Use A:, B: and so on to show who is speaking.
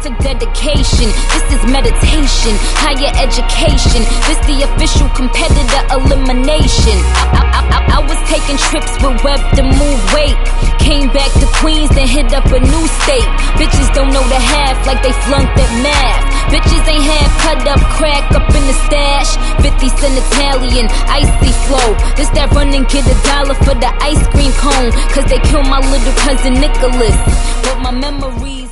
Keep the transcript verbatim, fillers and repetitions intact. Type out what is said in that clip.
A: took dedication. This is meditation, higher education. This the official competitor elimination. I, I, I, I was taking trips with Web to move weight. Came back to Queens, then hit up a new state. Bitches don't know the half like they flunked at math. Bitches ain't half cut up, crack up in the stash. fifty cent Italian, icy flow. This that run and get a dollar for the ice cream cone. Cause they killed my little cousin Nicholas. But my memories